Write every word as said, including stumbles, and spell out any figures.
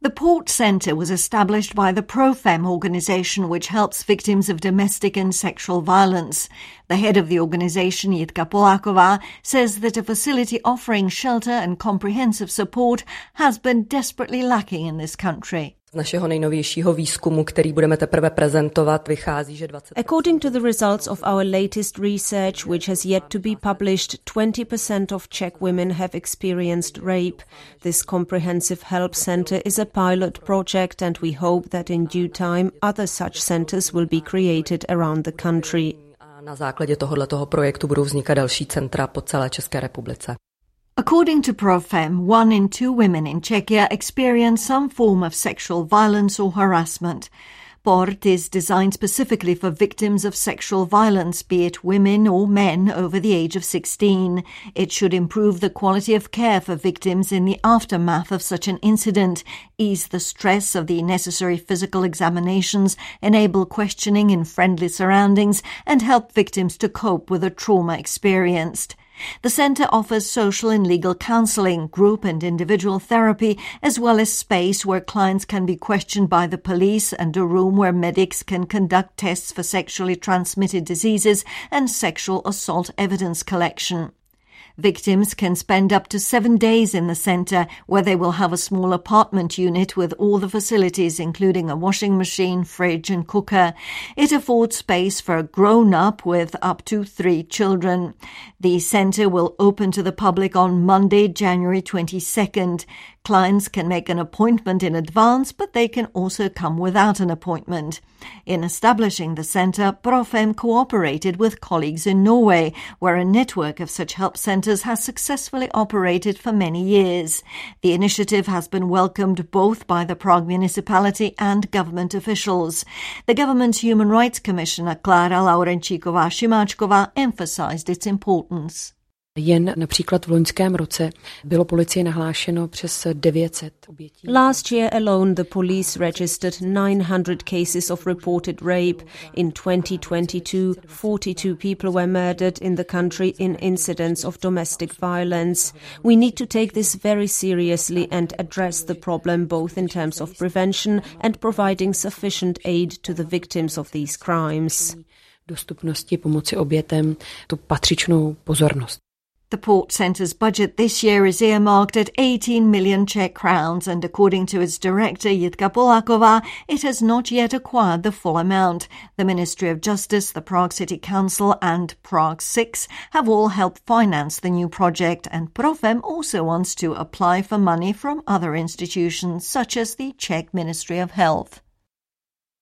The Port Centre was established by the ProFem organisation, which helps victims of domestic and sexual violence. The head of the organisation, Jitka Poláková, says that a facility offering shelter and comprehensive support has been desperately lacking in this country. Z našeho nejnovějšího výzkumu, který budeme teprve prezentovat, vychází, že dvacet According to the results of our latest research, which has yet to be published, twenty percent of Czech women have experienced rape. This comprehensive help center is a pilot project, and we hope that in due time other such centers will be created around the country. Na základě tohoto projektu budou vznikat další centra po celé České republice. According to ProFem, one in two women in Czechia experience some form of sexual violence or harassment. Port is designed specifically for victims of sexual violence, be it women or men over the age of sixteen. It should improve the quality of care for victims in the aftermath of such an incident, ease the stress of the necessary physical examinations, enable questioning in friendly surroundings, and help victims to cope with the trauma experienced. The centre offers social and legal counselling, group and individual therapy, as well as space where clients can be questioned by the police and a room where medics can conduct tests for sexually transmitted diseases and sexual assault evidence collection. Victims can spend up to seven days in the centre, where they will have a small apartment unit with all the facilities, including a washing machine, fridge and cooker. It affords space for a grown-up with up to three children. The centre will open to the public on Monday, January twenty-second. Clients can make an appointment in advance, but they can also come without an appointment. In establishing the centre, ProFem cooperated with colleagues in Norway, where a network of such help centres has successfully operated for many years. The initiative has been welcomed both by the Prague municipality and government officials. The government's Human Rights Commissioner Klára Laurenčíková-Šimáčková emphasised its importance. Jen například v loňském roce bylo policii nahlášeno přes devět set obětí. Last year alone, the police registered nine hundred cases of reported rape. In twenty twenty-two, forty-two people were murdered in the country in incidents of domestic violence. We need to take this very seriously and address the problem both in terms of prevention and providing sufficient aid to the victims of these crimes. Dostupnosti pomoci obětem tu patřičnou pozornost. The Port Centre's budget this year is earmarked at eighteen million Czech crowns, and according to its director Jitka Poláková, it has not yet acquired the full amount. The Ministry of Justice, the Prague City Council and Prague six have all helped finance the new project, and ProFem also wants to apply for money from other institutions such as the Czech Ministry of Health.